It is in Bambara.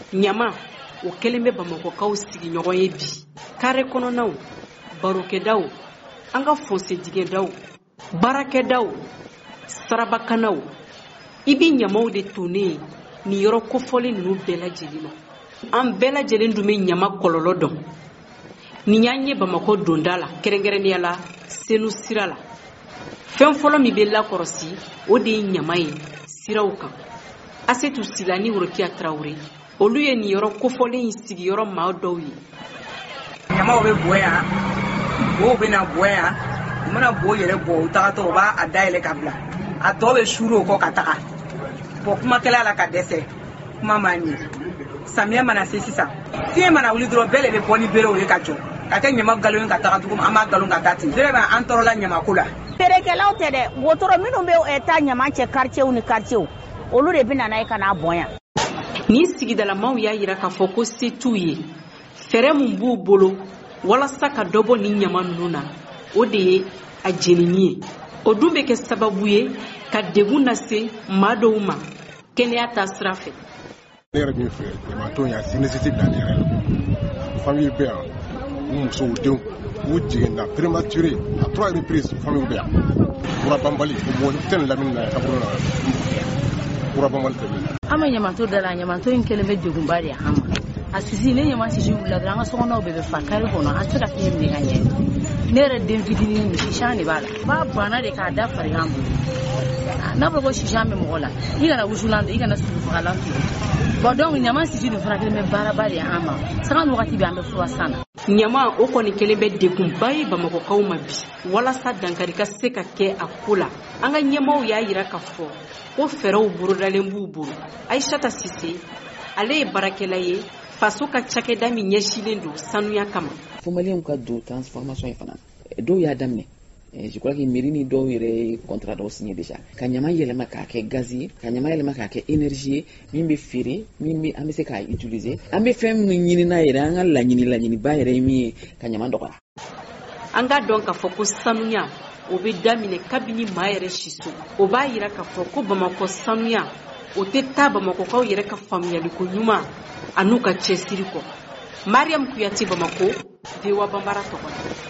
ɲama o kelen bɛ Bamakɔkaw sigi ɲɔgɔn ye bi kare kɔnɔnaw barokɛdaw an ka fosse digɛdaw baarakɛdaw sarabakanaw i bi ɲamaw de tonnen ni yɔrɔ kofɔlen ninnu bɛɛ lajɛlen ma an bɛɛ lajɛlen dun bɛ ɲama kɔlɔlɔ dɔn ni y'an ye Bamakɔ donda la kɛrɛnkɛrɛnnenya la Senu sira la fɛn fɔlɔ min bɛ lakɔrɔsi o de ye ɲama ye siraw kan Asetu Sila ni Worokiya Tarawele olu ye ni yɔrɔ kofɔlen in sigiyɔrɔ maa dɔw ye ɲamaw bɛ bɔ yan bow bɛ na bɔ yan u mana bo yɛrɛ bɔ u tagatɔ u b'a dayɛlɛ ka bila a tɔ bɛ suru o kɔ ka taga bɔn kumakɛla la ka dɛsɛ kuma ma ɲɛ samiyɛ mana se sisan fiɲɛ mana wuli dɔrɔn bɛɛ de bɛ bɔ ni berew ye ka jɔ ka kɛ ɲama galon ka taga dugu an b'a galon ka taa ten bɛɛ bɛ an tɔɔrɔla ɲamako la feerekɛlaw tɛ dɛ wotoro minnu bɛ taa ɲama cɛ quartierw ni quartierw olu de bɛ na n'a ye ka n'a bɔn yan ni sigidalamaw y'a yira k'a fɔ ko se t'u ye fɛɛrɛ mun b'u bolo walasa ka dɔ bɔ ni ɲama ninnu na o de ye a jenini ye o dun bɛ kɛ sababu ye ka degun lase maa dɔw ma kɛnɛya ta sira fɛ ne yɛrɛ min fɛ ɲamatɔn y'a sinisiti bila ne yɛrɛ la famille bɛ yan u musow denw u jiginna prématuré à 3 reprises famille bɛ yan kura banbali o mɔgɔ tɛ nin lamini na kaburu na kura banbali tɛ min na an bɛ ɲamato da la ɲamato in kelen bɛ degunba de an ma a sisi ne ɲama sisi wula dɔrɔn an ka sokɔnɔw bɛɛ bɛ fa kari kɔnɔ an tɛ se ka fiɲɛ minɛ ka ɲɛ ne yɛrɛ den fitinin sisan de b'a la b'a banna de k'a da farigan bolo n'a fɔra ko sisan bɛ mɔgɔ la i kana wusulan i kana sugufagalan turu bon donc ɲama sisi dun fana kelen bɛ baaraba de an ma sanga ni wagati bɛ an bɛ fura san na ɲama o kɔni kelen bɛ degunba ye Bamakɔkaw ma bi walasa dankari ka se ka kɛ a ko la an ka ɲɛmaw y'a yira k'a fɔ ko fɛɛrɛw bolodalen b'u bolo Aïssata Cissé ale ye baarakɛla ye faso ka cakɛda min ɲɛsilen don sanuya kama fo maliyɛnw ka don transformation in fana dɔw y'a daminɛ je crois que mairie ni dɔw yɛrɛ contrat dɔw signé déjà ka ɲama yɛlɛma k'a kɛ gaz ye ka ɲama yɛlɛma k'a kɛ énergie ye min bɛ feere min bɛ an bɛ se k'a utiliser an bɛ fɛn min ɲini n'a yɛrɛ an ka laɲiniba yɛrɛ ye min ye ka ɲama dɔgɔya an ka dɔn k'a fɔ ko sanuya o bɛ daminɛ kabini maa yɛrɛ siso o b'a yira k'a fɔ ko Bamakɔ sanuya o tɛ taa Bamakɔkaw yɛrɛ ka faamuyaliko ɲuman a n'u ka cɛsiri kɔ Mariam Kuyate Bamako VOA Bambara tɔgɔ